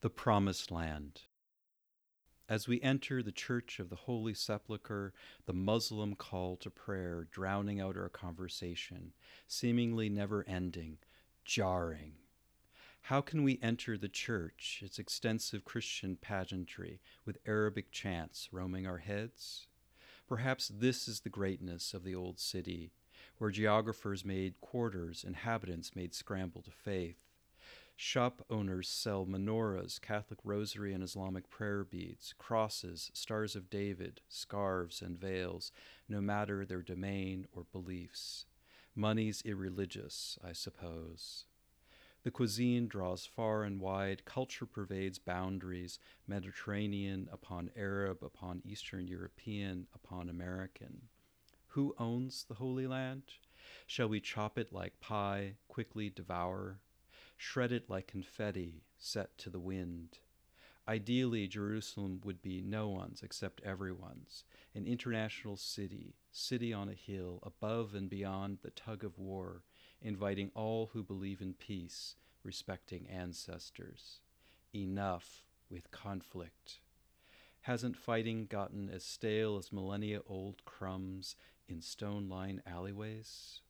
The Promised Land. As we enter the Church of the Holy Sepulchre, the Muslim call to prayer drowning out our conversation, seemingly never ending, jarring. How can we enter the church, its extensive Christian pageantry, with Arabic chants roaming our heads? Perhaps this is the greatness of the old city, where geographers made quarters, inhabitants made scramble to faith. Shop owners sell menorahs, Catholic rosary and Islamic prayer beads, crosses, stars of David, scarves, and veils, no matter their domain or beliefs. Money's irreligious, I suppose. The cuisine draws far and wide, culture pervades boundaries, Mediterranean upon Arab, upon Eastern European, upon American. Who owns the Holy Land? Shall we chop it like pie, quickly devour? Shred it like confetti set to the wind? Ideally, Jerusalem would be no one's except everyone's, an international city, city on a hill, above and beyond the tug of war, inviting all who believe in peace, respecting ancestors. Enough with conflict. Hasn't fighting gotten as stale as millennia-old crumbs in stone-lined alleyways?